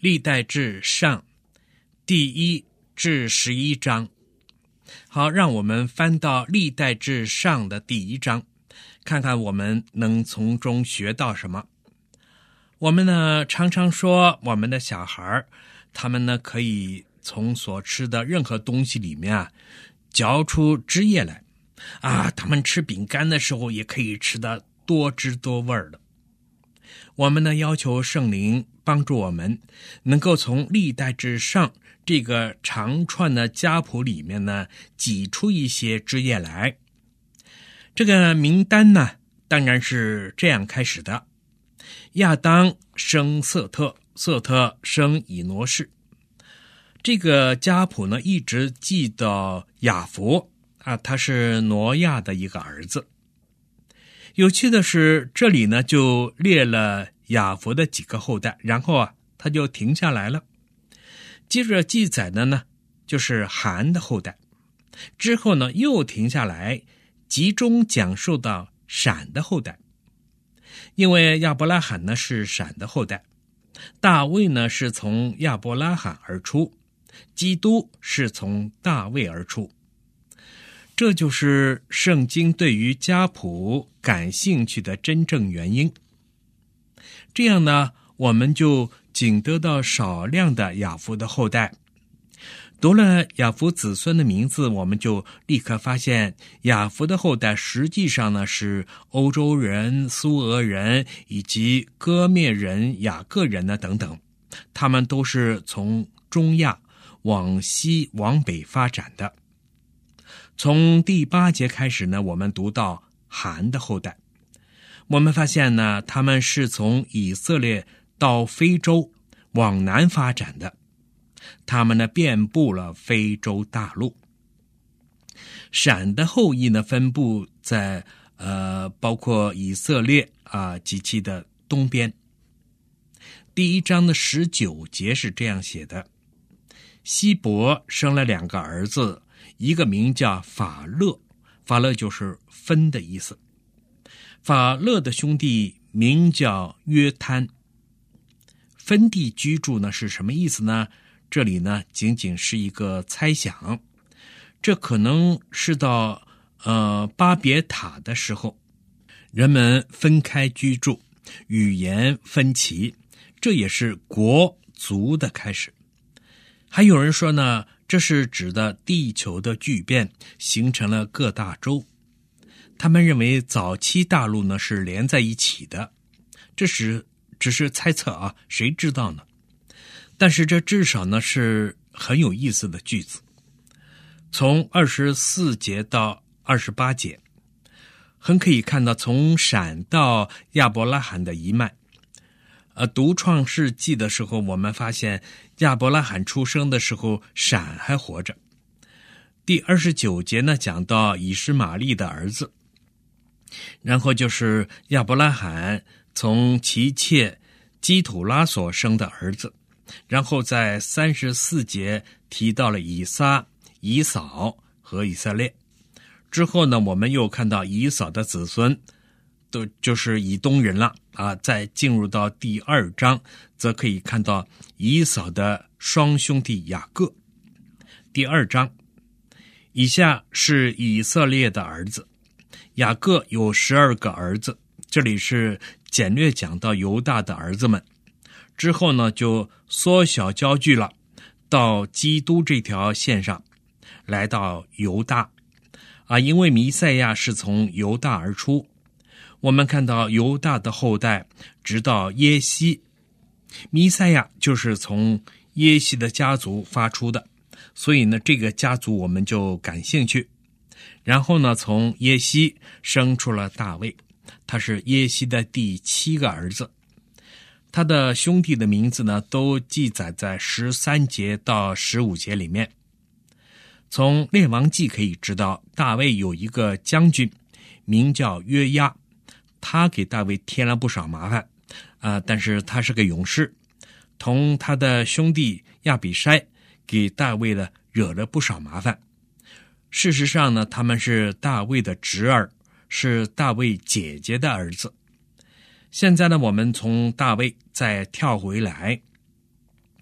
历代志上第1至11章。好，让我们翻到历代志上的第1章，看看我们能从中学到什么。我们呢常常说我们的小孩他们呢可以从所吃的任何东西里面嚼出汁液来他们吃饼干的时候也可以吃得多汁多味的。我们呢要求圣灵帮助我们能够从历代志上这个长串的家谱里面呢挤出一些汁液来。这个名单呢当然是这样开始的：亚当生瑟特，瑟特生以挪士。这个家谱呢一直记到雅弗他是挪亚的一个儿子。有趣的是，这里呢就列了雅弗的几个后代，然后他就停下来了。接着记载的呢就是含的后代，之后呢又停下来，集中讲述到闪的后代。因为亚伯拉罕呢是闪的后代，大卫呢是从亚伯拉罕而出，基督是从大卫而出。这就是圣经对于家谱感兴趣的真正原因。这样呢，我们就仅得到少量的雅弗的后代。读了雅弗子孙的名字，我们就立刻发现雅弗的后代实际上呢是欧洲人、苏俄人以及哥灭人、雅各人等等，他们都是从中亚往西往北发展的。从第8节开始呢，我们读到含的后代。我们发现呢，他们是从以色列到非洲往南发展的，他们呢遍布了非洲大陆。闪的后裔呢分布在包括以色列及其的东边。第1章的19节是这样写的：希伯生了2个儿子，一个名叫法勒，法勒就是分的意思。法勒的兄弟名叫约摊。分地居住呢是什么意思呢？这里呢仅仅是一个猜想，这可能是到巴别塔的时候，人们分开居住，语言分歧，这也是国族的开始。还有人说呢，这是指的地球的巨变形成了各大洲。他们认为早期大陆呢是连在一起的，这只是猜测谁知道呢？但是这至少呢是很有意思的句子。从24节到28节，很可以看到从闪到亚伯拉罕的一脉。读创世纪的时候，我们发现亚伯拉罕出生的时候，闪还活着。第29节呢讲到以实玛利的儿子，然后就是亚伯拉罕从其妾基土拉所生的儿子，然后在34节提到了以撒、以扫和以色列。之后呢，我们又看到以扫的子孙都就是以东人了再进入到第2章，则可以看到以扫的双兄弟雅各。第2章以下是以色列的儿子，雅各有12个儿子，这里是简略讲到犹大的儿子们。之后呢就缩小焦距了，到基督这条线上，来到犹大因为弥赛亚是从犹大而出。我们看到犹大的后代直到耶西，弥赛亚就是从耶西的家族发出的，所以呢这个家族我们就感兴趣。然后呢从耶西生出了大卫，他是耶西的第7个儿子。他的兄弟的名字呢都记载在13节到15节里面。从列王记可以知道，大卫有一个将军名叫约押，他给大卫添了不少麻烦但是他是个勇士，同他的兄弟亚比筛给大卫呢惹了不少麻烦。事实上呢，他们是大卫的侄儿，是大卫姐姐的儿子。现在呢，我们从大卫再跳回来，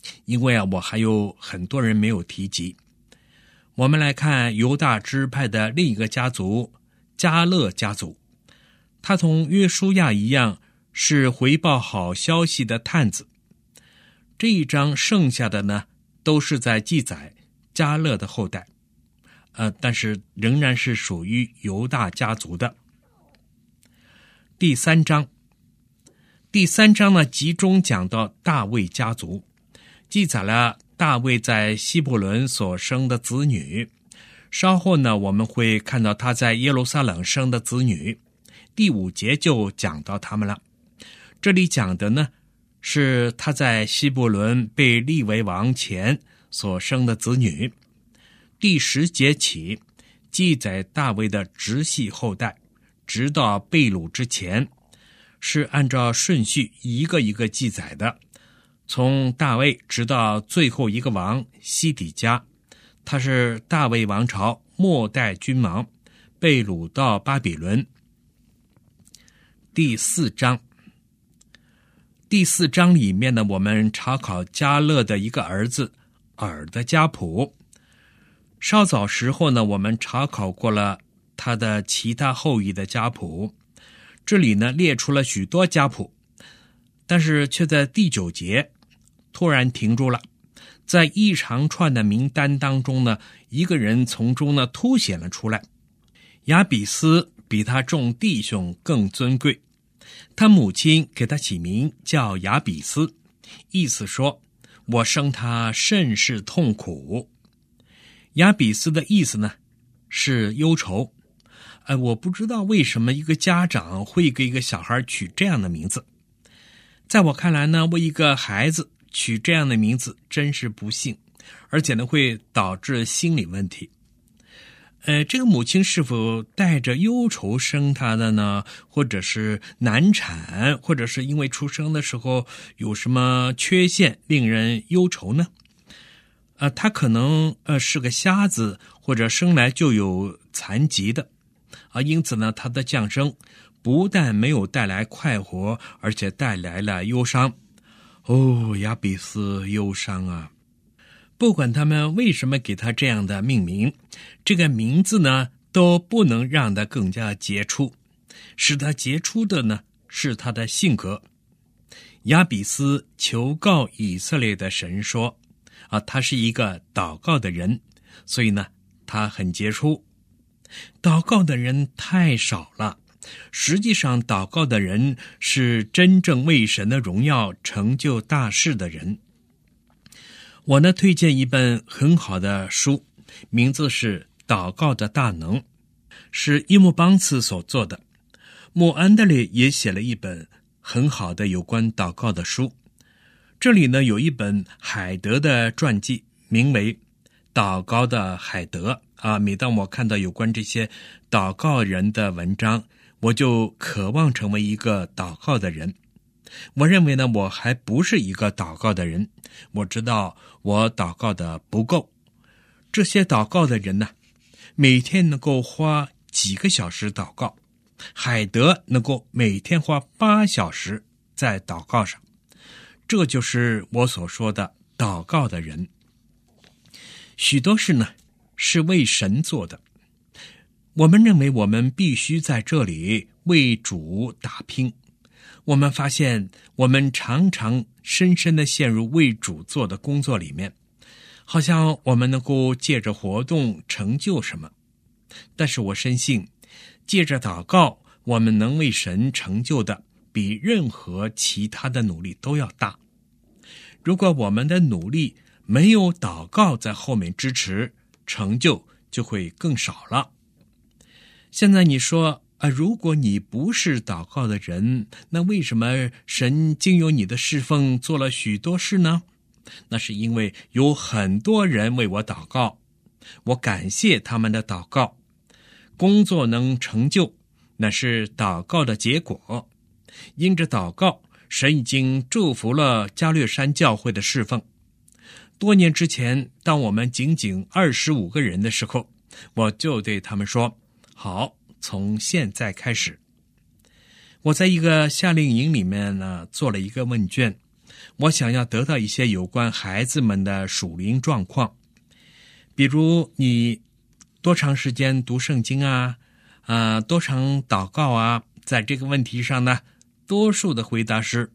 因为我还有很多人没有提及。我们来看犹大支派的另一个家族迦勒家族，他同约书亚一样是回报好消息的探子。这一章剩下的呢，都是在记载迦勒的后代，但是仍然是属于犹大家族的。第三章呢，集中讲到大卫家族，记载了大卫在希伯伦所生的子女。稍后呢，我们会看到他在耶路撒冷生的子女。第5节就讲到他们了。这里讲的呢，是他在希伯伦被立为王前所生的子女。第10节起，记载大卫的直系后代，直到被掳之前，是按照顺序一个一个记载的。从大卫直到最后一个王西底家，他是大卫王朝末代君王，被掳到巴比伦。第4章里面呢，我们查考迦勒的一个儿子尔的家谱。稍早时候呢，我们查考过了他的其他后裔的家谱。这里呢，列出了许多家谱，但是却在第9节突然停住了。在一长串的名单当中呢，一个人从中呢凸显了出来。亚比斯比他众弟兄更尊贵，他母亲给他起名叫亚比斯，意思说我生他甚是痛苦。亚比斯的意思呢是忧愁。我不知道为什么一个家长会给一个小孩取这样的名字。在我看来呢，为一个孩子取这样的名字真是不幸，而且呢会导致心理问题。这个母亲是否带着忧愁生他的呢？或者是难产，或者是因为出生的时候有什么缺陷令人忧愁呢？他可能是个瞎子，或者生来就有残疾的。因此呢，他的降生不但没有带来快活，而且带来了忧伤。亚比斯忧伤啊！不管他们为什么给他这样的命名，这个名字呢都不能让他更加杰出。使他杰出的呢是他的性格。亚比斯求告以色列的神说，他是一个祷告的人，所以呢他很杰出。祷告的人太少了，实际上祷告的人是真正为神的荣耀成就大事的人。我呢推荐一本很好的书，名字是《祷告的大能》，是伊木邦茨所做的。穆安德烈也写了一本很好的有关祷告的书。这里呢有一本海德的传记，名为《祷告的海德》每当我看到有关这些祷告人的文章，我就渴望成为一个祷告的人。我认为呢，我还不是一个祷告的人，我知道我祷告的不够。这些祷告的人呢，每天能够花几个小时祷告，海德能够每天花8小时在祷告上，这就是我所说的祷告的人。许多事呢是为神做的，我们认为我们必须在这里为主打拼。我们发现我们常常深深地陷入为主做的工作里面，好像我们能够借着活动成就什么。但是我深信，借着祷告，我们能为神成就的比任何其他的努力都要大。如果我们的努力没有祷告在后面支持，成就就会更少了。现在你说如果你不是祷告的人，那为什么神经由你的侍奉做了许多事呢？那是因为有很多人为我祷告，我感谢他们的祷告。工作能成就，那是祷告的结果。因着祷告，神已经祝福了加略山教会的侍奉。多年之前，当我们仅仅25个人的时候，我就对他们说，好，从现在开始。我在一个夏令营里面呢做了一个问卷， 我想要得到一些有关孩子们的属灵状况，比如你多长时间读圣经啊，多长祷告啊，在这个问题上呢，多数的回答是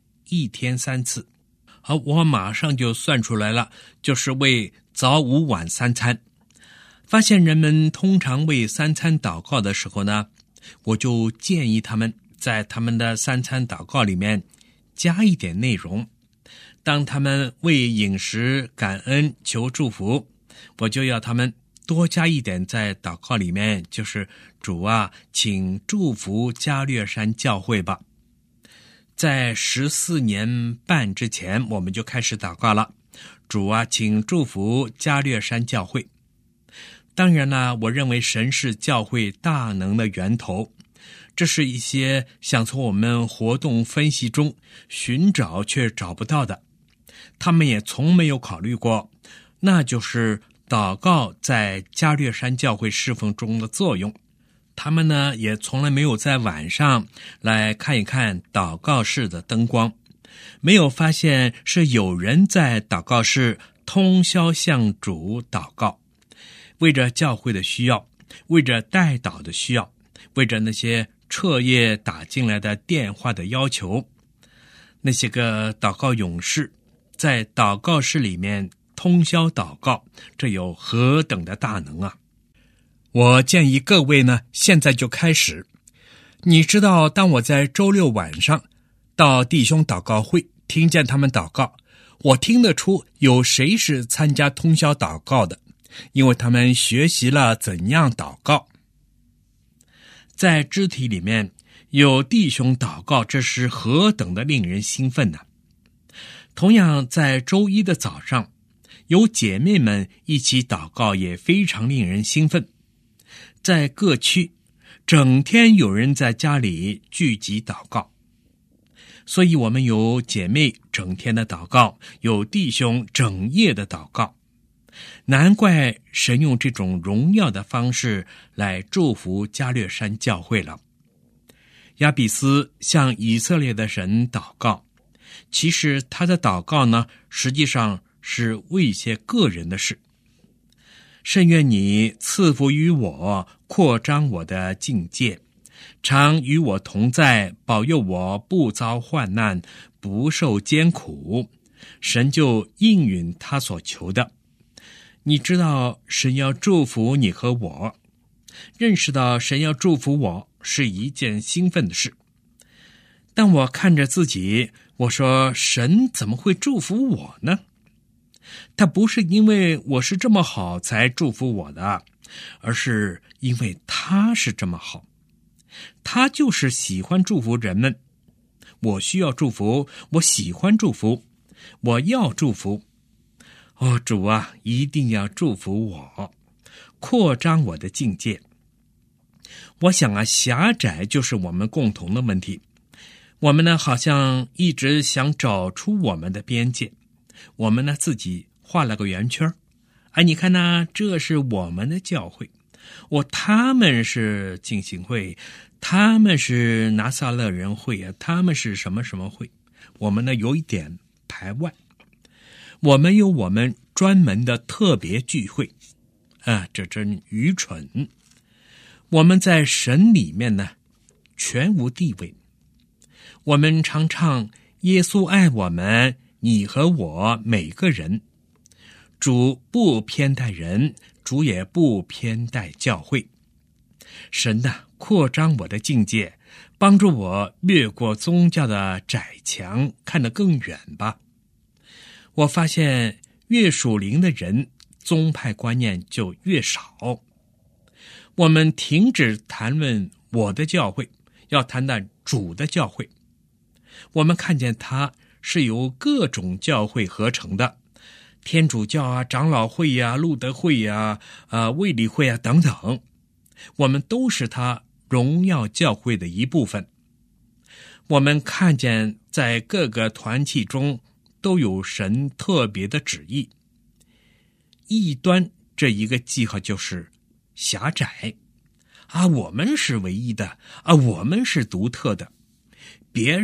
1天3次。好，我马上就算出来了，就是为早午晚3餐。发现人们通常为3餐祷告的时候呢，我就建议他们在他们的3餐祷告里面加一点内容。当他们为饮食感恩求祝福，我就要他们多加一点在祷告里面，就是主啊，请祝福加略山教会吧。在14年半之前，我们就开始祷告了，主啊，请祝福加略山教会。当然了，我认为神是教会大能的源头，这是一些想从我们活动分析中寻找却找不到的，他们也从没有考虑过，那就是祷告在加略山教会侍奉中的作用。他们呢，也从来没有在晚上来看一看祷告室的灯光，没有发现是有人在祷告室通宵向主祷告，为着教会的需要，为着代祷的需要，为着那些彻夜打进来的电话的要求。那些个祷告勇士在祷告室里面通宵祷告，这有何等的大能啊！我建议各位呢，现在就开始。你知道，当我在周六晚上到弟兄祷告会听见他们祷告，我听得出有谁是参加通宵祷告的，因为他们学习了怎样祷告。在肢体里面有弟兄祷告，这是何等的令人兴奋呢！同样在周一的早上，有姐妹们一起祷告，也非常令人兴奋。在各区整天有人在家里聚集祷告，所以我们有姐妹整天的祷告，有弟兄整夜的祷告。难怪神用这种荣耀的方式来祝福加略山教会了。亚比斯向以色列的神祷告，其实他的祷告呢，实际上是为一些个人的事。甚愿你赐福于我，扩张我的境界，常与我同在，保佑我不遭患难，不受艰苦。神就应允他所求的。你知道神要祝福你和我，认识到神要祝福我是一件兴奋的事。当我看着自己，我说神怎么会祝福我呢？他不是因为我是这么好才祝福我的，而是因为他是这么好。他就是喜欢祝福人们。我需要祝福，我喜欢祝福，我要祝福。哦，主啊，一定要祝福我，扩张我的境界。我想啊，狭窄就是我们共同的问题。我们呢，好像一直想找出我们的边界。我们呢，自己画了个圆圈。哎，你看呢，这是我们的教会。他们是浸信会，他们是拿撒勒人会啊，他们是什么什么会。我们呢，有一点排外。我们有我们专门的特别聚会啊，这真愚蠢。我们在神里面呢，全无地位。我们常唱耶稣爱我们，你和我每个人。主不偏待人，主也不偏待教会。神呐，扩张我的境界，帮助我越过宗教的窄墙，看得更远吧。我发现越属灵的人，宗派观念就越少。我们停止谈论我的教会，要谈谈主的教会。我们看见它是由各种教会合成的，天主教啊、长老会啊、路德会啊、卫理会啊等等，我们都是它荣耀教会的一部分。我们看见在各个团契中都有神特别的旨意。异端这一个记号就是狭窄啊，我们是唯一的啊，我们是独特的，别人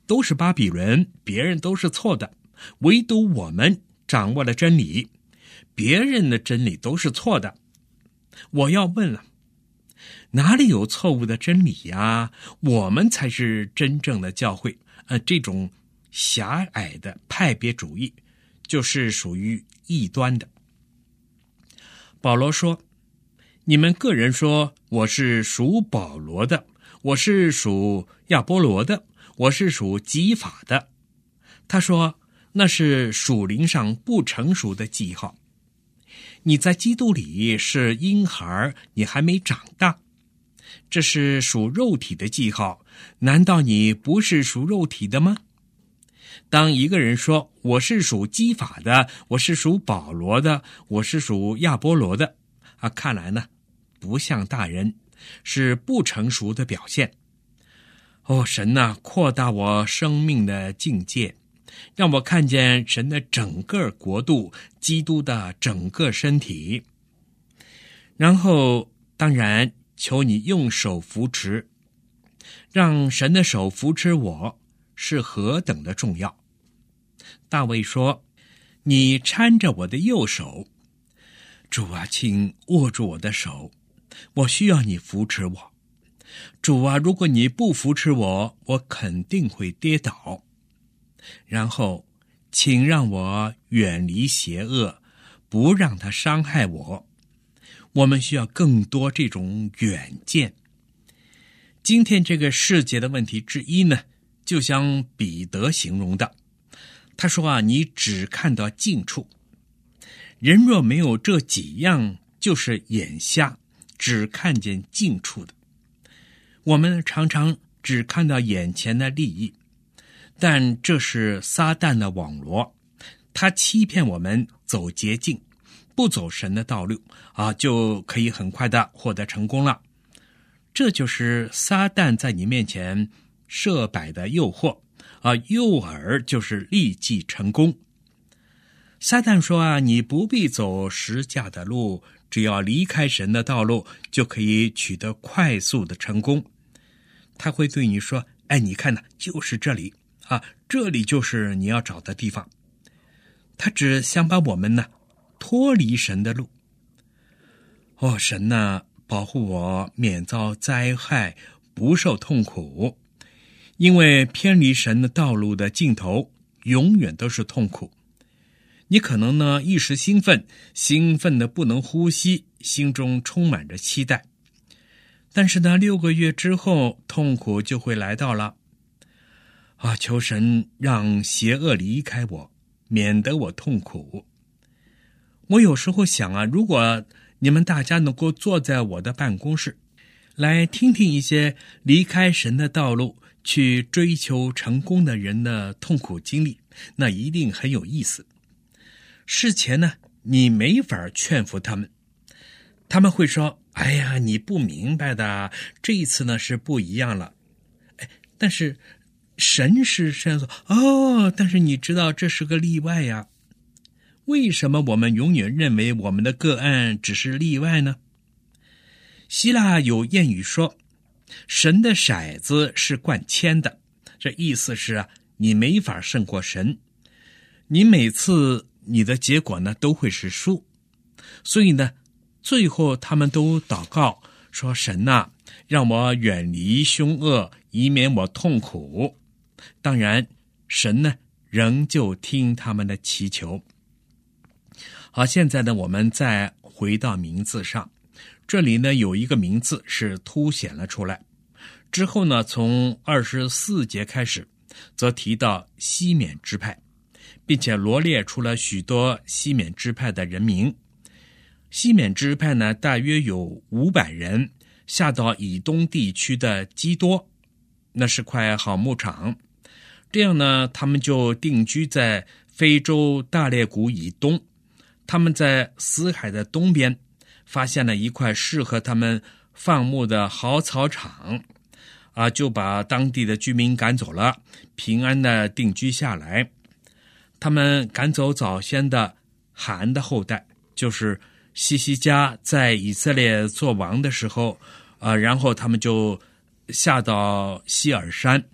都是巴比伦，别人都是错的，唯独我们掌握了真理，别人的真理都是错的。我要问了，哪里有错误的真理呀？我们才是真正的教会。这种狭隘的派别主义就是属于异端的。保罗说，你们个人说我是属保罗的，我是属亚波罗的，我是属基法的。他说那是属灵上不成熟的记号。你在基督里是婴孩，你还没长大，这是属肉体的记号，难道你不是属肉体的吗？当一个人说我是属基法的，我是属保罗的，我是属亚波罗的，看来呢不像大人，是不成熟的表现。神啊，扩大我生命的境界，让我看见神的整个国度，基督的整个身体。然后当然求你用手扶持，让神的手扶持我，是何等的重要。大卫说，你搀着我的右手，主啊，请握住我的手，我需要你扶持我。主啊，如果你不扶持我，我肯定会跌倒。然后请让我远离邪恶，不让它伤害我。我们需要更多这种远见。今天这个世界的问题之一呢，就像彼得形容的，他说你只看到近处。人若没有这几样，就是眼瞎，只看见近处的。我们常常只看到眼前的利益，但这是撒旦的网罗，他欺骗我们走捷径，不走神的道路就可以很快的获得成功了。这就是撒旦在你面前设摆的诱惑诱饵就是立即成功。撒旦说你不必走十架的路，只要离开神的道路，就可以取得快速的成功。他会对你说，你看就是这里这里就是你要找的地方。他只想把我们脱离神的路。神保护我免遭灾害，不受痛苦。因为偏离神的道路的尽头永远都是痛苦。你可能一时兴奋的不能呼吸，心中充满着期待，但是6个月之后痛苦就会来到了。求神让邪恶离开我，免得我痛苦。我有时候想如果你们大家能够坐在我的办公室，来听听一些离开神的道路去追求成功的人的痛苦经历，那一定很有意思。事前你没法劝服他们，他们会说，你不明白的，这一次是不一样了。但是神是说，但是你知道这是个例外呀。为什么我们永远认为我们的个案只是例外呢？希腊有谚语说，神的骰子是灌铅的，这意思是你没法胜过神，你每次你的结果都会是输。所以最后他们都祷告说，神让我远离凶恶，以免我痛苦。当然神仍旧听他们的祈求。好，现在我们再回到名字上，这里有一个名字是凸显了出来。之后从24节开始，则提到西缅支派，并且罗列出了许多西缅支派的人名。西缅支派大约有500人，下到以东地区的基多，那是块好牧场。这样他们就定居在非洲大裂谷以东。他们在死海的东边发现了一块适合他们放牧的好草场就把当地的居民赶走了，平安的定居下来。他们赶走早先的韩的后代，就是西西家在以色列做王的时候然后他们就下到希尔山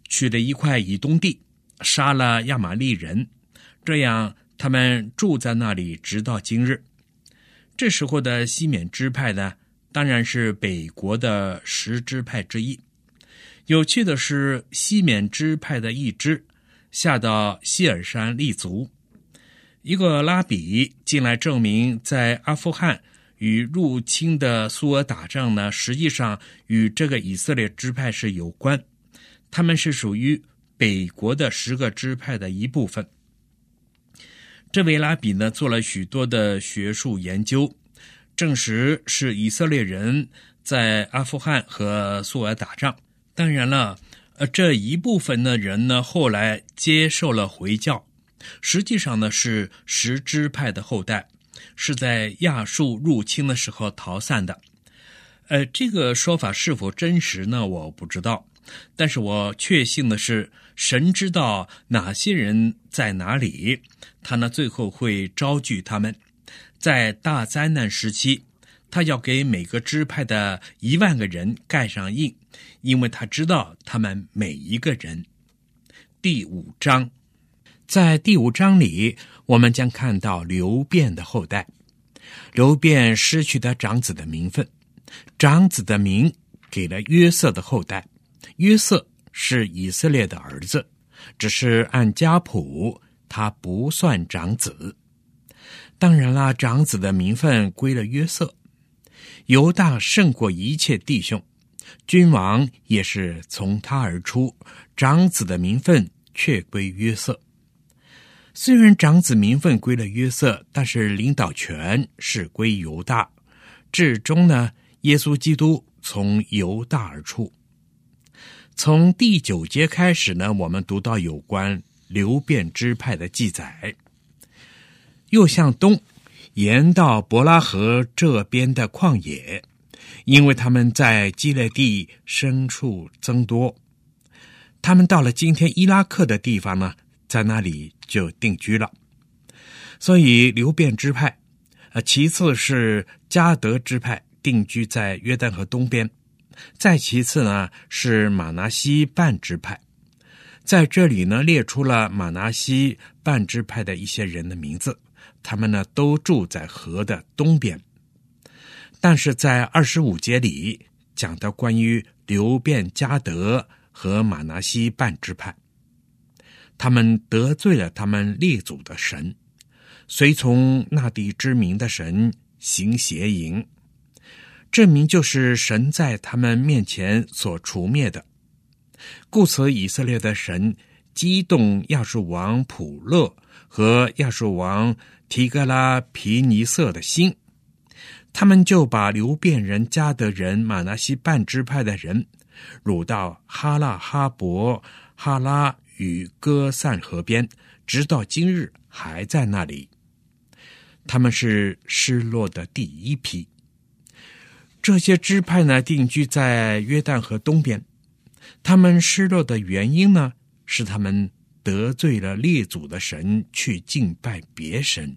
取了一块以东地，杀了亚玛利人，这样他们住在那里直到今日。这时候的西缅支派呢，当然是北国的10支派之一。有趣的是，西缅支派的一支下到希尔山立足。一个拉比进来证明，在阿富汗与入侵的苏俄打仗呢，实际上与这个以色列支派是有关，他们是属于北国的10个支派的一部分。这位拉比呢，做了许多的学术研究，证实是以色列人在阿富汗和苏俄打仗。当然了，这一部分的人呢，后来接受了回教，实际上呢是10支派的后代，是在亚述入侵的时候逃散的。这个说法是否真实呢？我不知道，但是我确信的是，神知道哪些人在哪里，他呢最后会招聚他们。在大灾难时期，他要给每个支派的1万个人盖上印，因为他知道他们每一个人。第5章，在第5章里，我们将看到流便的后代。流便失去了长子的名分，长子的名给了约瑟的后代。约瑟是以色列的儿子，只是按家谱他不算长子。当然啦，长子的名分归了约瑟。犹大胜过一切弟兄，君王也是从他而出，长子的名分却归约瑟。虽然长子名分归了约瑟，但是领导权是归犹大。至终呢，耶稣基督从犹大而出。从第9节开始呢，我们读到有关流便支派的记载。又向东沿到伯拉河这边的旷野，因为他们在基列地牲畜增多。他们到了今天伊拉克的地方呢，在那里就定居了。所以流便支派，其次是迦得支派定居在约旦河东边，再其次呢是马拿西半支派。在这里呢列出了马拿西半支派的一些人的名字，他们呢都住在河的东边。但是在25节里讲到关于流便、迦得和马拿西半支派，他们得罪了他们列祖的神，随从那地之名的神行邪淫，这名就是神在他们面前所除灭的。故此以色列的神激动亚述王普勒和亚述王提格拉皮尼瑟的心，他们就把流便人、迦得人、马拿西半支派的人掳到哈拉哈伯、哈拉与歌散河边，直到今日还在那里。他们是失落的第一批。这些支派呢，定居在约旦河东边。他们失落的原因呢，是他们得罪了列祖的神，去敬拜别神。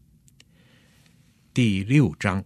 第6章，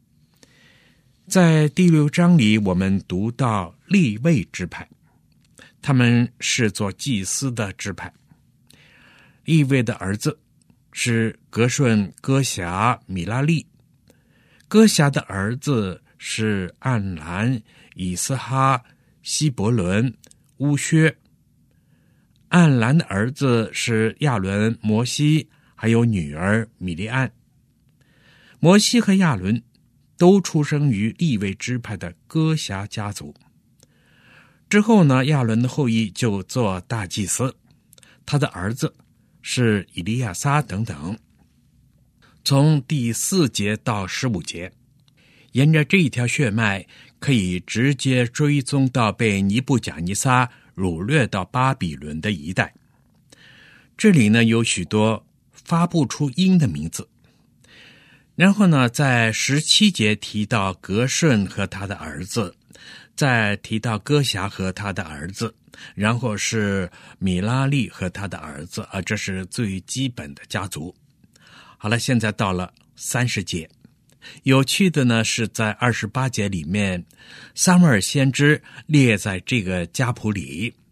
在第6章里，我们读到利未支派，他们是做祭司的支派。利未的儿子是革顺、哥辖、米拉利。哥辖的儿子是暗兰、以斯哈、希伯伦、乌薛。暗兰的儿子是亚伦、摩西，还有女儿米利暗。摩西和亚伦都出生于利未支派的哥辖家族。之后呢，亚伦的后裔就做大祭司，他的儿子是以利亚撒等等。从第4节到15节，沿着这一条血脉，可以直接追踪到被尼布甲尼撒掳掠到巴比伦的一带。这里呢有许多发不出音的名字。然后呢，在17节提到革顺和他的儿子，再提到哥辖和他的儿子，然后是米拉利和他的儿子，这是最基本的家族。好了，现在到了30节。有趣的呢是在28节里面，撒母耳先知列在这个家谱里，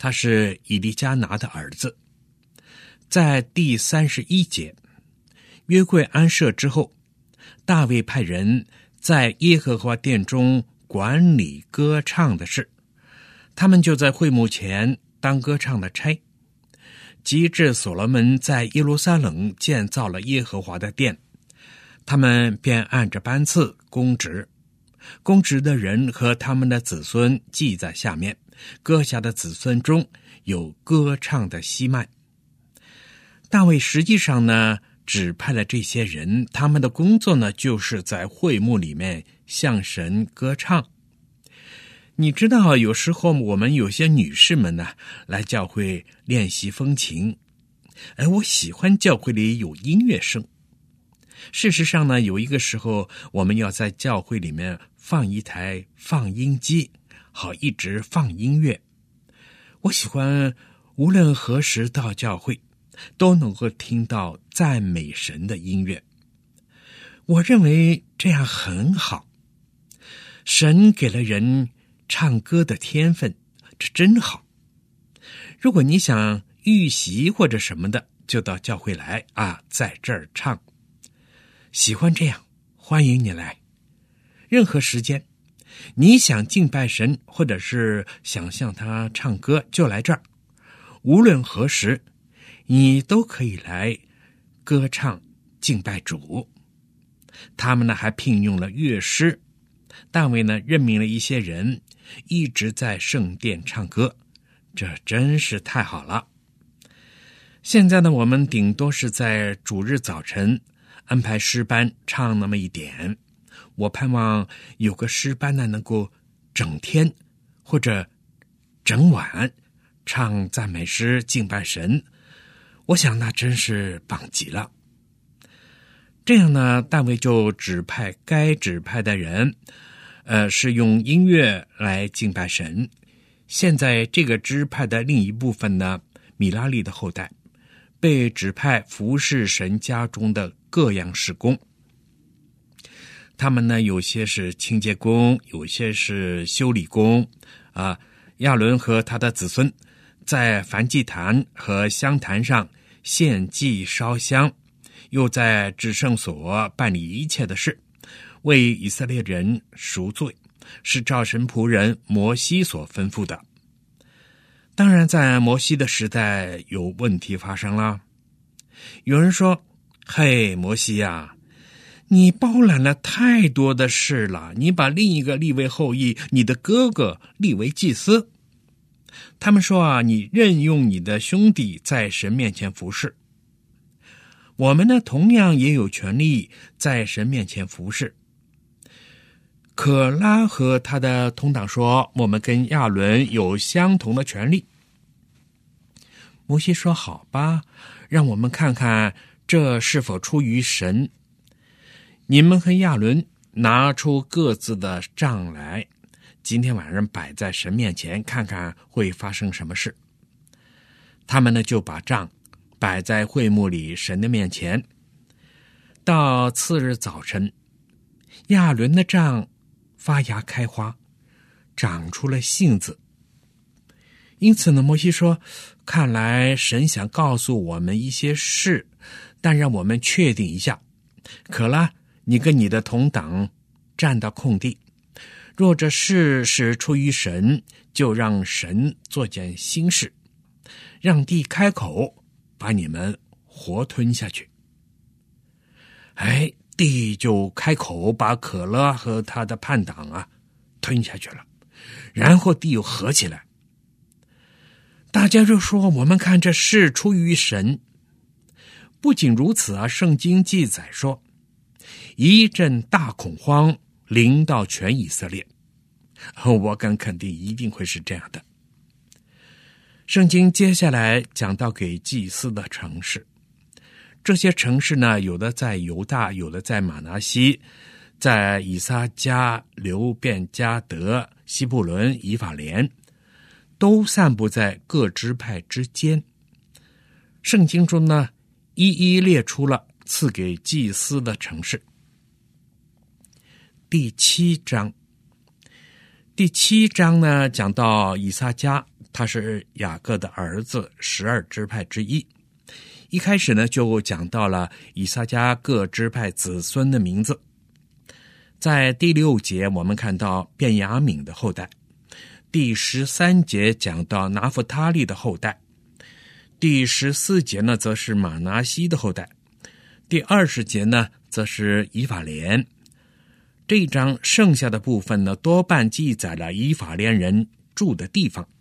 他是以利加拿的儿子。在第31节，约柜安设之后，大卫派人在耶和华殿中管理歌唱的事，他们就在会幕前当歌唱的差。及至所罗门在耶路撒冷建造了耶和华的殿，他们便按着班次公职，公职的人和他们的子孙记在下面，歌辖的子孙中有歌唱的希麦。大卫实际上呢，指派了这些人，他们的工作呢，就是在会幕里面向神歌唱。你知道，有时候我们有些女士们呢，来教会练习风琴，我喜欢教会里有音乐声。事实上呢，有一个时候我们要在教会里面放一台放音机，好一直放音乐。我喜欢无论何时到教会都能够听到赞美神的音乐，我认为这样很好。神给了人唱歌的天分，这真好。如果你想预习或者什么的，就到教会来在这儿唱。喜欢这样，欢迎你来。任何时间，你想敬拜神，或者是想向他唱歌，就来这儿。无论何时，你都可以来歌唱敬拜主。他们呢还聘用了乐师，大卫呢任命了一些人一直在圣殿唱歌，这真是太好了。现在呢，我们顶多是在主日早晨安排诗班唱那么一点。我盼望有个诗班呢能够整天或者整晚唱赞美诗敬拜神，我想那真是棒极了。这样呢，大卫就指派该指派的人是用音乐来敬拜神。现在这个支派的另一部分呢，米拉利的后代被指派服侍神家中的各样事工。他们呢，有些是清洁工，有些是修理工亚伦和他的子孙在燔祭坛和香坛上献祭烧香，又在至圣所办理一切的事，为以色列人赎罪，是照神仆人摩西所吩咐的。当然在摩西的时代有问题发生了。有人说，嘿，摩西呀，你包揽了太多的事了，你把另一个利未后裔，你的哥哥立为祭司。他们说你任用你的兄弟在神面前服侍。我们呢，同样也有权利在神面前服侍。可拉和他的同党说，我们跟亚伦有相同的权利。摩西说，好吧，让我们看看这是否出于神。你们和亚伦拿出各自的杖来，今天晚上摆在神面前，看看会发生什么事。他们呢，就把杖摆在会幕里神的面前。到次日早晨，亚伦的杖发芽开花，长出了杏子。因此呢，摩西说，看来神想告诉我们一些事，但让我们确定一下。可拉，你跟你的同党站到空地，若这事是出于神，就让神做件新事，让地开口把你们活吞下去。地就开口把可拉和他的叛党吞下去了，然后地又合起来。大家就说，我们看这事出于神。不仅如此圣经记载说，一阵大恐慌临到全以色列。我敢肯定一定会是这样的。圣经接下来讲到给祭司的城市，这些城市呢，有的在犹大，有的在马拿西，在以撒迦、流便、迦得、西布伦、以法莲，都散布在各支派之间。圣经中呢，一一列出了赐给祭司的城市。第七章呢，讲到以撒迦他是雅各的儿子，12支派之一。一开始呢，就讲到了以撒家各支派子孙的名字。在第6节，我们看到便雅悯的后代；第13节讲到拿弗他利的后代；第14节呢，则是马拿西的后代；第20节呢，则是以法莲。这一章剩下的部分呢，多半记载了以法莲人住的地方。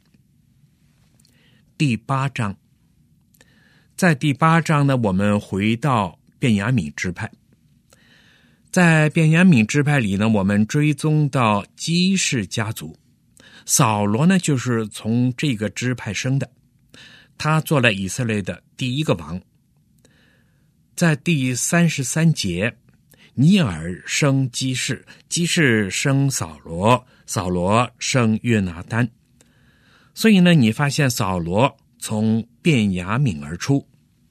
第8章，在第8章呢，我们回到便雅悯支派。在便雅悯支派里呢，我们追踪到基士家族。扫罗呢，就是从这个支派生的，他做了以色列的第一个王。在第33节，尼尔生基士，基士生扫罗，扫罗生约拿单。所以呢，你发现扫罗从便雅悯而出。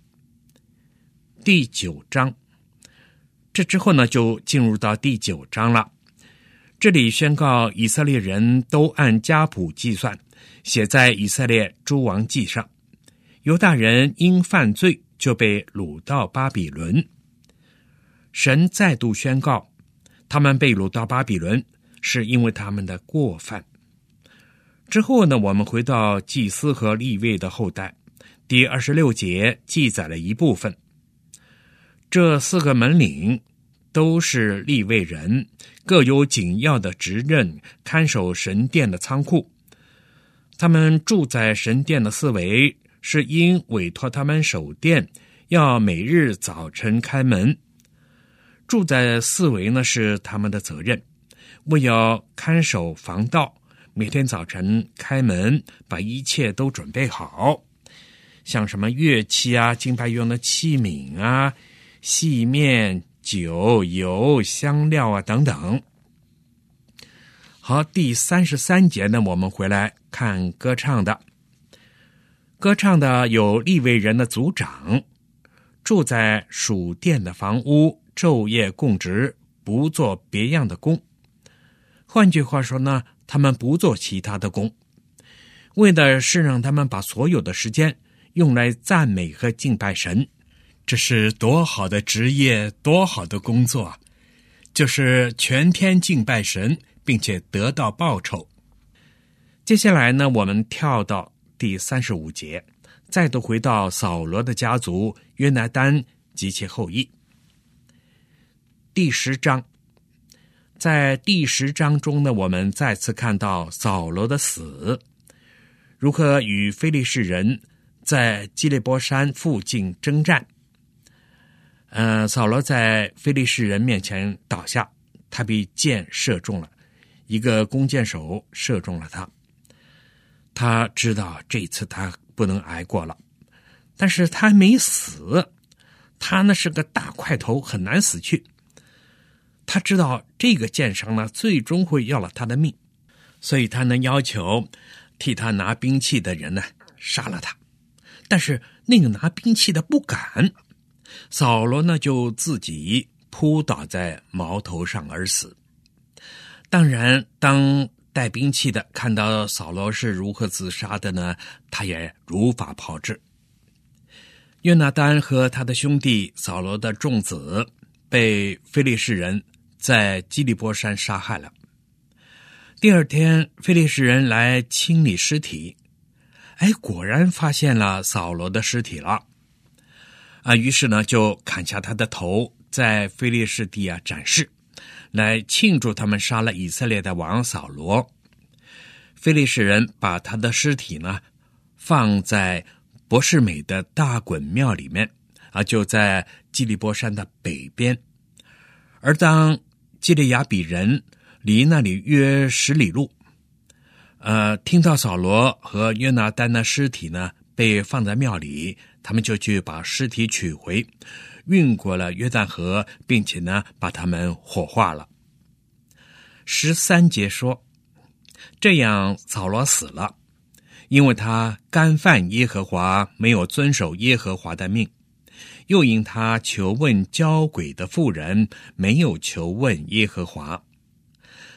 第9章，这之后呢，就进入到第9章了。这里宣告以色列人都按家谱计算，写在以色列诸王记上。犹大人因犯罪就被掳到巴比伦。神再度宣告，他们被掳到巴比伦是因为他们的过犯。之后呢，我们回到祭司和利未的后代。第26节记载了一部分。这4个门领都是利未人，各有紧要的职任，看守神殿的仓库。他们住在神殿的四围，是因委托他们守殿，要每日早晨开门。住在四围呢，是他们的责任，为要看守防盗，每天早晨开门，把一切都准备好，像什么乐器啊、敬拜用的器皿啊、细面、酒、油、香料啊等等。好，第33节呢，我们回来看歌唱的。歌唱的有利未人的族长，住在属殿的房屋，昼夜供职，不做别样的工。换句话说呢，他们不做其他的工，为的是让他们把所有的时间用来赞美和敬拜神。这是多好的职业，多好的工作，就是全天敬拜神，并且得到报酬。接下来呢，我们跳到第35节，再度回到扫罗的家族约拿单及其后裔。第10章，在第10章中呢，我们再次看到扫罗的死，如何与非利士人在基利波山附近征战。扫罗在非利士人面前倒下，他被箭射中了，一个弓箭手射中了他。他知道这次他不能挨过了，但是他没死，他呢是个大块头，很难死去。他知道这个箭伤呢最终会要了他的命，所以他呢要求替他拿兵器的人呢杀了他。但是那个拿兵器的不敢，扫罗呢就自己扑倒在矛头上而死。当然，当带兵器的看到扫罗是如何自杀的呢，他也如法炮制。约拿单和他的兄弟扫罗的众子被非利士人在基利波山杀害了。第二天，非利士人来清理尸体，果然发现了扫罗的尸体了。于是呢，就砍下他的头，在非利士地展示，来庆祝他们杀了以色列的王扫罗。非利士人把他的尸体呢放在伯示美的大衮庙里面，就在基利波山的北边。而当基利亚比人离那里约10里路，听到扫罗和约拿单的尸体呢被放在庙里，他们就去把尸体取回，运过了约旦河，并且呢把他们火化了。13节说，这样扫罗死了，因为他干犯耶和华，没有遵守耶和华的命，又因他求问交鬼的妇人，没有求问耶和华。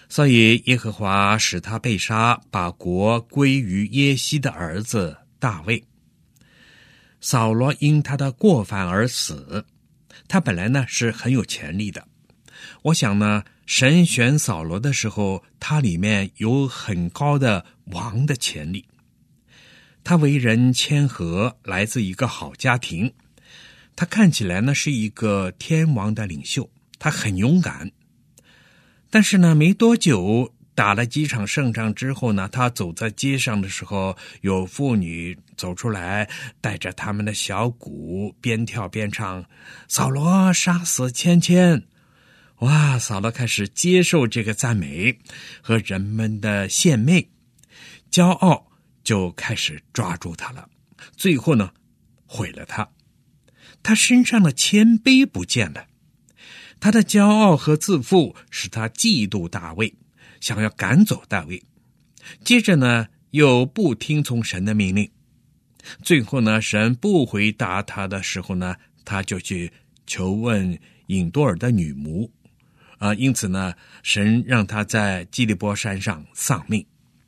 所以耶和华使他被杀，把国归于耶西的儿子大卫。扫罗因他的过犯而死，他本来呢是很有潜力的。我想呢，神选扫罗的时候，他里面有很高的王的潜力。他为人谦和，来自一个好家庭，他看起来呢是一个天王的领袖，他很勇敢。但是呢，没多久打了几场胜仗之后呢，他走在街上的时候，有妇女走出来，带着他们的小鼓，边跳边唱：扫罗杀死千千。哇，扫罗开始接受这个赞美和人们的献媚，骄傲就开始抓住他了，最后呢毁了他。他身上的谦卑不见了，他的骄傲和自负使他嫉妒大卫，想要赶走大卫。接着呢又不听从神的命令，最后呢神不回答他的时候呢，他就去求问隐多尔的女仆，因此呢神让他在基利波山上丧命。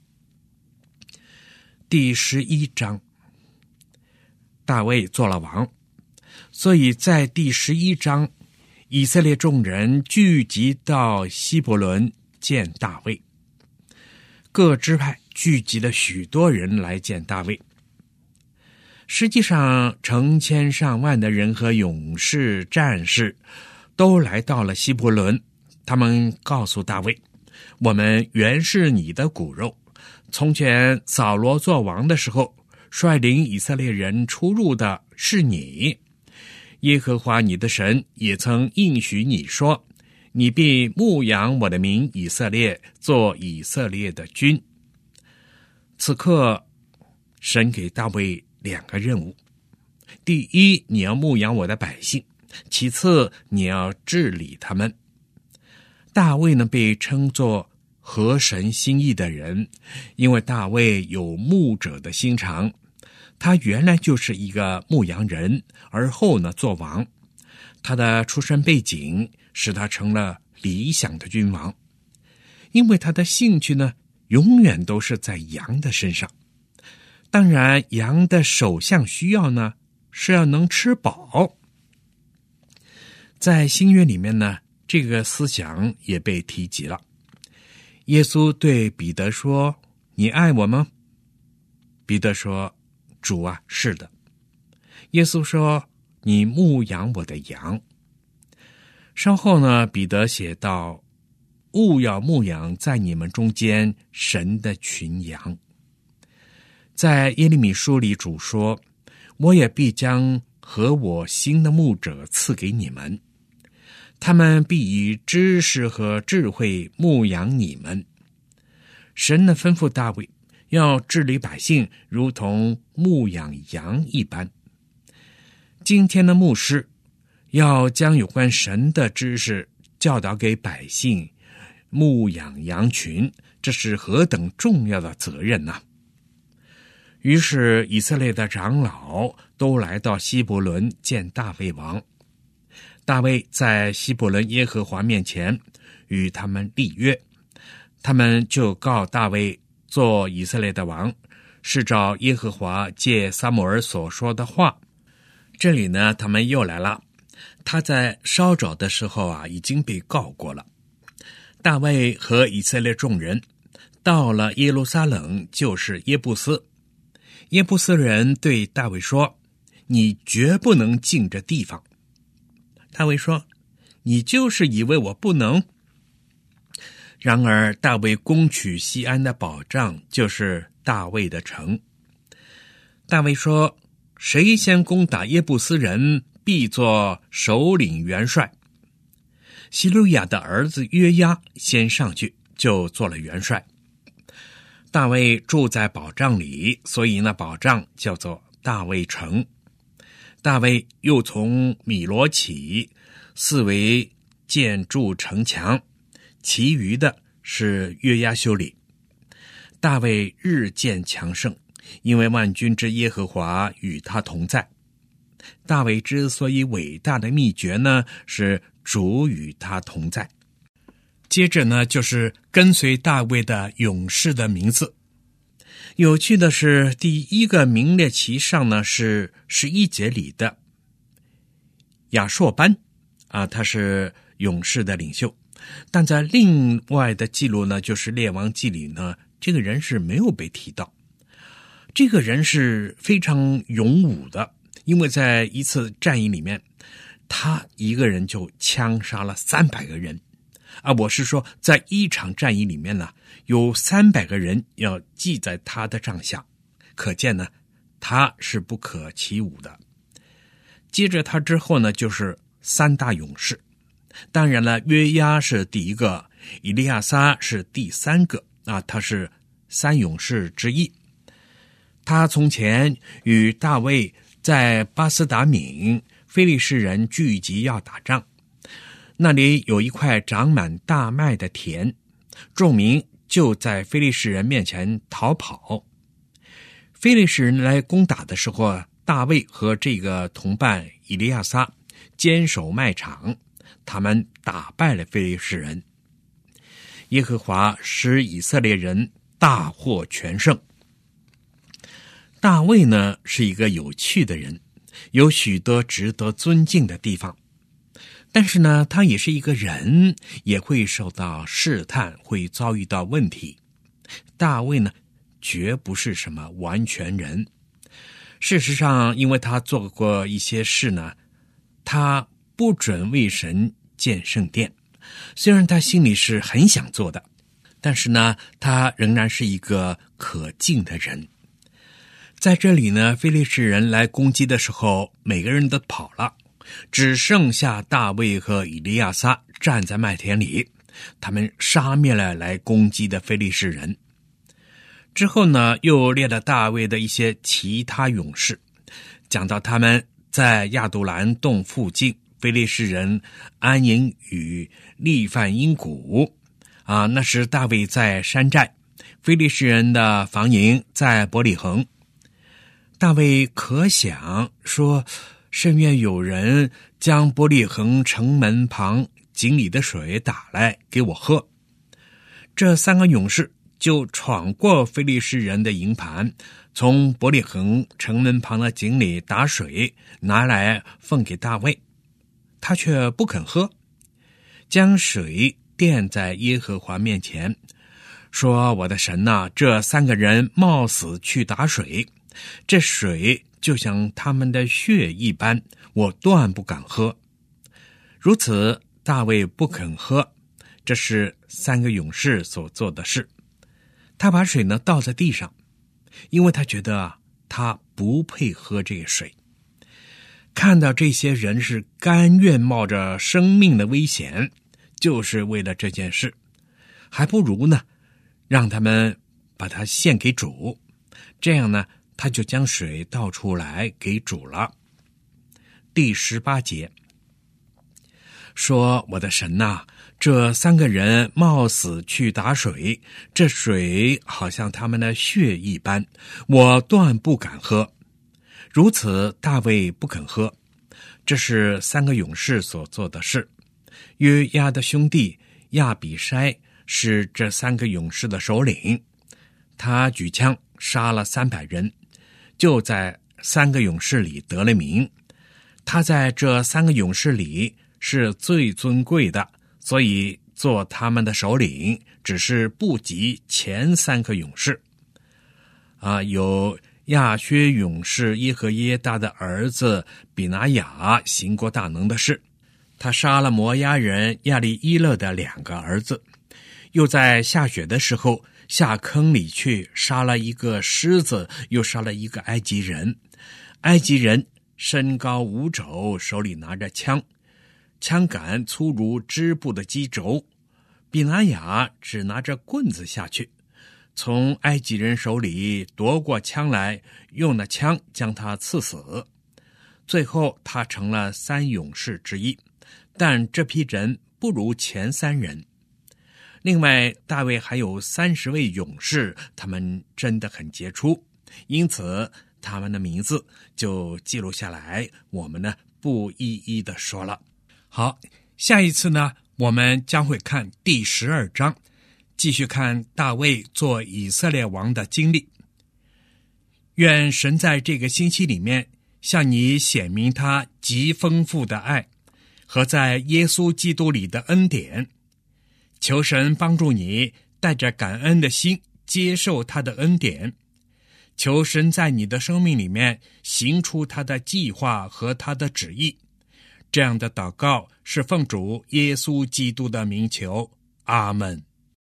第11章，大卫做了王，所以在第11章，以色列众人聚集到希伯伦见大卫，各支派聚集了许多人来见大卫。实际上成千上万的人和勇士战士都来到了希伯伦，他们告诉大卫，我们原是你的骨肉，从前扫罗做王的时候，率领以色列人出入的是你，耶和华你的神也曾应许你说，你必牧养我的民以色列，做以色列的君。此刻神给大卫2个任务，第一，你要牧养我的百姓，其次你要治理他们。大卫呢被称作合神心意的人，因为大卫有牧者的心肠，他原来就是一个牧羊人，而后呢做王。他的出身背景使他成了理想的君王，因为他的兴趣呢永远都是在羊的身上。当然羊的首项需要呢是要能吃饱。在新约里面呢，这个思想也被提及了。耶稣对彼得说，你爱我吗？彼得说，主啊，是的。耶稣说，你牧养我的羊。稍后呢，彼得写道，务要牧养在你们中间神的群羊。在耶利米书里，主说，我也必将和我新的牧者赐给你们，他们必以知识和智慧牧养你们。神呢吩咐大卫要治理百姓，如同牧养羊一般。今天的牧师要将有关神的知识教导给百姓，牧养羊群，这是何等重要的责任呐！于是以色列的长老都来到希伯伦见大卫王。大卫在希伯伦耶和华面前与他们立约，他们就告大卫做以色列的王，是照耶和华借撒母耳所说的话。这里呢，他们又来了。他在稍早的时候已经被告过了。大卫和以色列众人到了耶路撒冷，就是耶布斯。耶布斯人对大卫说，你绝不能进这地方。大卫说，你就是以为我不能？然而大卫攻取西安的保障，就是大卫的城。大卫说，谁先攻打耶布斯人，必做首领元帅。希路亚的儿子约押先上去，就做了元帅。大卫住在保障里，所以呢保障叫做大卫城。大卫又从米罗起，四围建筑城墙，其余的是约押修理。大卫日渐强盛，因为万军之耶和华与他同在。大卫之所以伟大的秘诀呢，是主与他同在。 接着呢，就是跟随大卫的勇士的名字。有趣的是，第一个名列其上呢是11节里的亚硕班他是勇士的领袖。但在另外的记录呢，就是列王记里呢，这个人是没有被提到。这个人是非常勇武的，因为在一次战役里面，他一个人就枪杀了300个人。我是说，在一场战役里面呢，有300个人要记在他的帐下，可见呢，他是不可起舞的。接着他之后呢，就是3大勇士。当然了，约押是第一个，以利亚撒是第3个他是3勇士之一。他从前与大卫在巴斯达敏非利士人聚集要打仗，那里有一块长满大麦的田，众民就在非利士人面前逃跑。非利士人来攻打的时候，大卫和这个同伴以利亚撒坚守麦场，他们打败了非利士人。耶和华使以色列人大获全胜。大卫呢是一个有趣的人，有许多值得尊敬的地方，但是呢他也是一个人，也会受到试探，会遭遇到问题。大卫呢绝不是什么完全人，事实上因为他做过一些事呢，他不准为神建圣殿，虽然他心里是很想做的，但是呢他仍然是一个可敬的人。在这里呢，非利士人来攻击的时候，每个人都跑了，只剩下大卫和以利亚撒站在麦田里，他们杀灭了来攻击的非利士人。之后呢，又列了大卫的一些其他勇士，讲到他们在亚杜兰洞附近，非利士人安营与利范因谷那时大卫在山寨，非利士人的防营在伯利恒。大卫可想说，甚愿有人将伯利恒城门旁井里的水打来给我喝。这3个勇士就闯过非利士人的营盘，从伯利恒城门旁的井里打水拿来奉给大卫，他却不肯喝，将水奠在耶和华面前，说：我的神啊，这3个人冒死去打水，这水就像他们的血一般，我断不敢喝。如此大卫不肯喝，这是3个勇士所做的事。他把水呢倒在地上，因为他觉得他不配喝这个水。看到这些人是甘愿冒着生命的危险，就是为了这件事，还不如呢让他们把它献给主，这样呢他就将水倒出来给主了。第18节说：我的神啊，这3个人冒死去打水，这水好像他们的血一般，我断不敢喝。如此大卫不肯喝，这是3个勇士所做的事。约押的兄弟亚比筛是这3个勇士的首领，他举枪杀了300人，就在3个勇士里得了名。他在这3个勇士里是最尊贵的，所以做他们的首领，只是不及前3个勇士。有亚薛勇士耶和耶大的儿子比拿雅行过大能的事，他杀了摩押人亚利伊勒的2个儿子，又在下雪的时候下坑里去杀了一个狮子，又杀了一个埃及人。埃及人身高5肘，手里拿着枪，枪杆粗如织布的机轴。比拿雅只拿着棍子下去，从埃及人手里夺过枪来，用那枪将他刺死。最后他成了3勇士之一，但这批人不如前3人。另外大卫还有30位勇士，他们真的很杰出，因此他们的名字就记录下来，我们呢不一一的说了。好，下一次呢我们将会看第12章，继续看大卫做以色列王的经历。愿神在这个星期里面向你显明他极丰富的爱和在耶稣基督里的恩典。求神帮助你带着感恩的心接受他的恩典，求神在你的生命里面行出他的计划和他的旨意。这样的祷告是奉主耶稣基督的名求，阿们。